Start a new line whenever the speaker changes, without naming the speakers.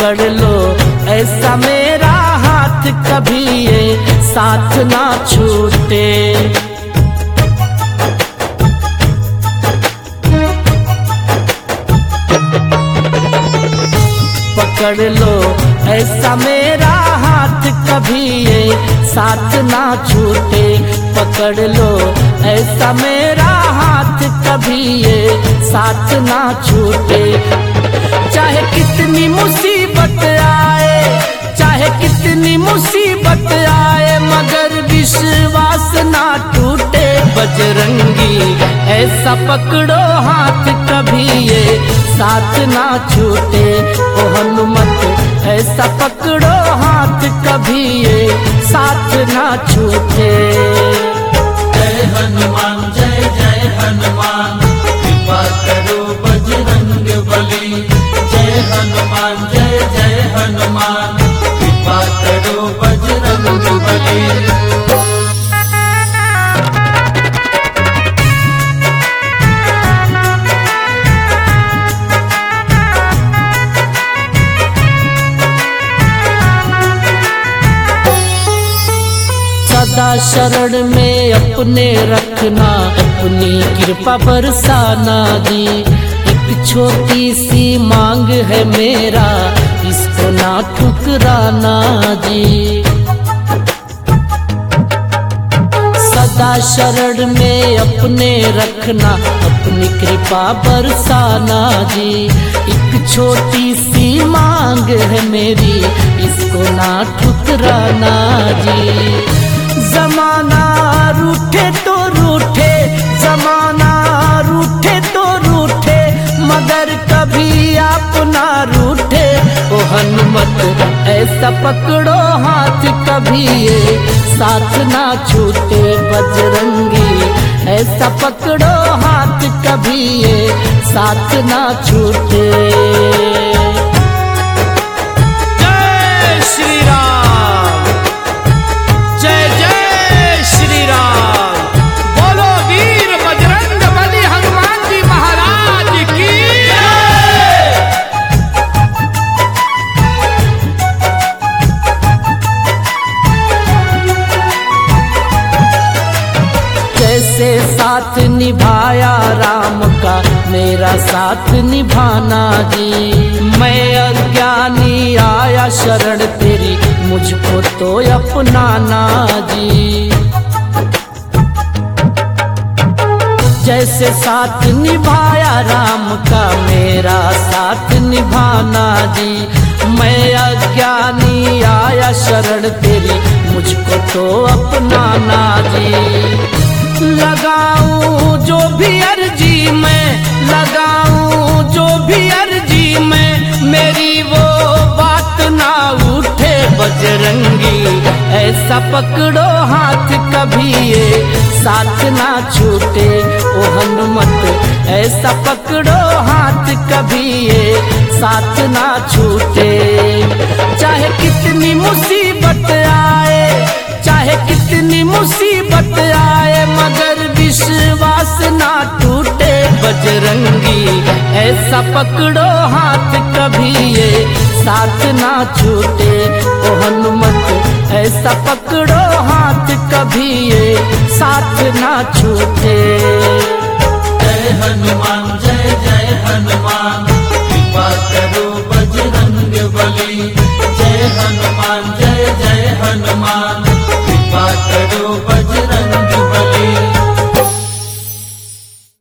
पकड़ लो ऐसा मेरा हाथ, कभी ये साथ ना छूटे। पकड़ लो ऐसा मेरा हाथ, कभी ये साथ ना छूटे। पकड़ लो ऐसा मेरा हाथ, कभी ये साथ ना छूटे। चाहे कितनी मुसीबत आए, चाहे कितनी मुसीबत आए, मगर विश्वास ना टूटे। बजरंगी ऐसा पकड़ो हाथ, कभी ये साथ ना छूटे। ओ हनुमत ऐसा पकड़ो हाथ, कभी ये साथ ना छूटे।
जय हनुमान जय जय हनुमान, कृपा करो बजरंग बली। जय हनुमान जय जय हनुमान, कृपा करो बजरंग बली।
सदा शरण में अपने रखना, अपनी कृपा बरसाना जी। एक छोटी सी मांग है मेरा, इसको ना ठुकराना जी। सदा शरण में अपने रखना, अपनी कृपा बरसाना जी। एक छोटी सी मांग है मेरी, इसको ना ठुकराना जी। जमाना रूठे तो रूठे, जमाना रूठे तो रूठे, मगर कभी आप ना रूठे। ओ हनुमत ऐसा पकड़ो हाथ, कभी ये साथ ना छूटे। बजरंगी ऐसा पकड़ो हाथ, कभी ये साथ ना छूटे। जय श्री राम, जय जय श्री राम। बोलो वीर बजरंग बली हनुमान जी महाराज की जय। जैसे साथ निभाया राम का, मेरा साथ निभाना जी। मैं अज्ञानी आया शरण तेरी, मुझको तो अपनाना जी। जैसे साथ निभाया राम का, मेरा साथ निभाना जी। मैं अज्ञानी आया शरण तेरी, मुझको तो अपनाना जी। लगाऊं जो भी अर्जी मैं, लगाऊं जो भी अर्जी मैं, मेरी वो बात ना उठे। बजरंगी ऐसा पकड़ो हाथ, कभी ये साथ ना छूटे। ओ हनुमत ऐसा पकड़ो हाथ, कभी ये साथ ना छूटे। चाहे कितनी मुसीबत आए, चाहे कितनी मुसीबत आए, मगर विश्वास ना टूटे। बजरंगी ऐसा पकड़ो हाथ, कभी ये साथ ना छूटे। ओ हनुमत ऐसा पकड़ो हाथ, कभी ये साथ ना छूटे।
जय हनुमान जय जय हनुमान, कृपा करो बजरंग बली। जय हनुमान जय जय हनुमान, कृपा करो बजरंग